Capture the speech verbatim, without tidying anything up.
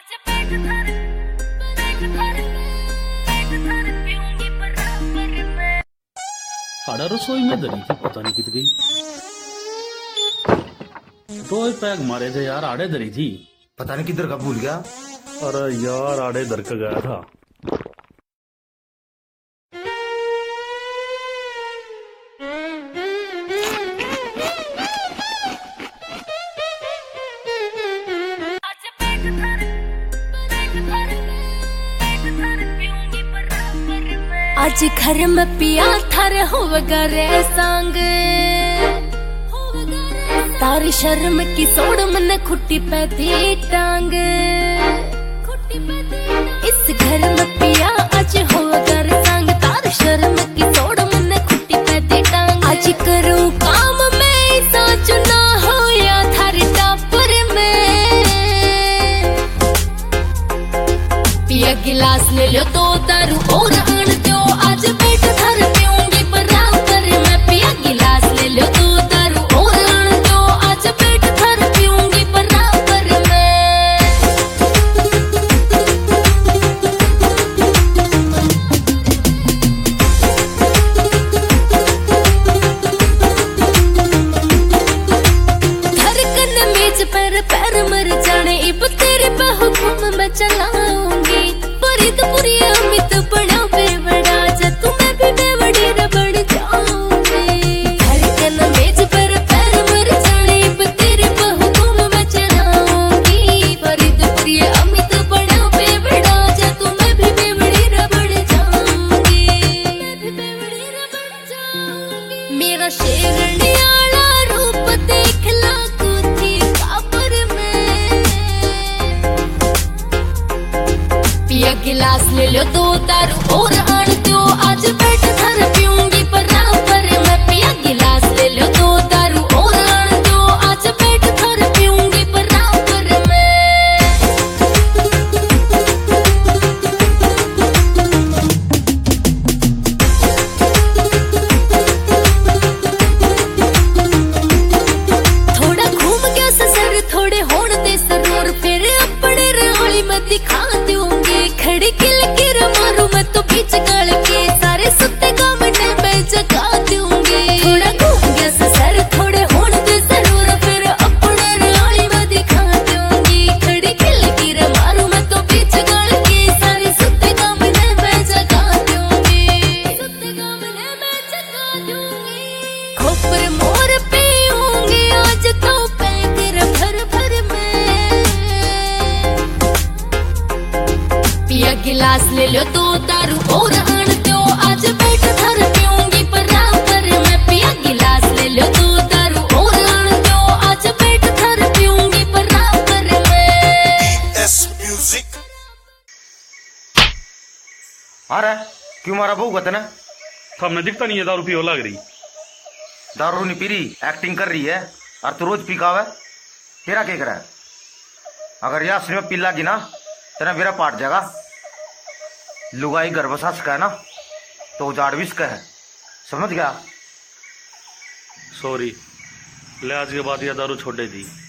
साढ़ा रसोई में धरी थी, पता नहीं कित गई। दो पैग मारे थे यार, आड़े धरी थी, पता नहीं किधर का भूल गया। अरे यार आड़े धर के गया था। आज घर में पिया थार होगा रे संग, तारी शर्म की सोड़ मन खुट्टी पे दी टांग। इस घर में पिया आज होगा रे संग, तारी शर्म की सोड़ मन खुट्टी पे दी टांग। आज करूं काम में सोच ना हो या थारी टापर में, पिया गिलास ले लो दो दारू और आन दो। आज पेट भर पीऊंगी बराबर मैं, पिया गिलास ले लो दो दारू और आन दो। आज पेट भर पीऊंगी बराबर मैं। धड़कन मेज पर पैर मर जाने, इब तेरे पे हुक्म मैं चलाऊंगी। परित पुरी अमित बड़ा बेवड़ा, तुम्हें भी बेवड़ी रबड़ जाऊंगी। धड़कन मेज पर पैर मर जाने, इब तेरे पे हुक्म मैं चलाऊंगी। परित पुरी अमित बड़ा बेवड़ा, तुम्हें भी बेवड़ी रबड़ जाऊंगी। मैं भी बेवड़ी रबड़ जाऊंगी। मेरा शेरनियाला रूप देख ला कुथी कापर में, पिया गिलास ले लो दो दारू और आन दो। आज पेट भर पीऊंगी बराबर मैं, पिया गिलास ले लो दो दारू और आन दो। आज पेट भर पीऊंगी बराबर मैं। थोड़ा घूम गया ससुर, थोड़े होड़ दे सरोर, फिर अपने राली में दिखा दूंगी। खड़ी किल की मारू मैं तो बीच गल के, सारे सुते काम ने मैं जगा दूंगी। थोड़ा घूम गया ससुर, थोड़े होड़ दे सरोर, फिर अपने राली में दिखा दूंगी। खड़ी किल की मारू मैं तो बीच गल के, सारे सुते काम ने मैं जगा दूंगी। सुते काम ने मैं जगा दूंगी। खोपर मोर पीऊंगी आज तो पैकर भर भर में, पिया गिलास ले लो दो दारू और आन दो। आज पेट भर पीऊंगी बराबर मैं, पिया गिलास ले लो दो दारू और आन दो। आज पेट भर पीऊंगी बराबर मैं। अरे क्यों मारा बहू कहते ना, सामने दिखता नहीं है दारू पियो लग रही। दारू नहीं पी रही, एक्टिंग कर रही है। और तू रोज पी कावे, तेरा क्या करा है? अगर यहाँ सिनेमा पी लागी ना तेरा मेरा पाट जाएगा। लुगाई घर बसा सका है ना तो उजाड़ भी सका है, समझ गया? सॉरी, ले आज के बाद यह दारू छोड़ दी।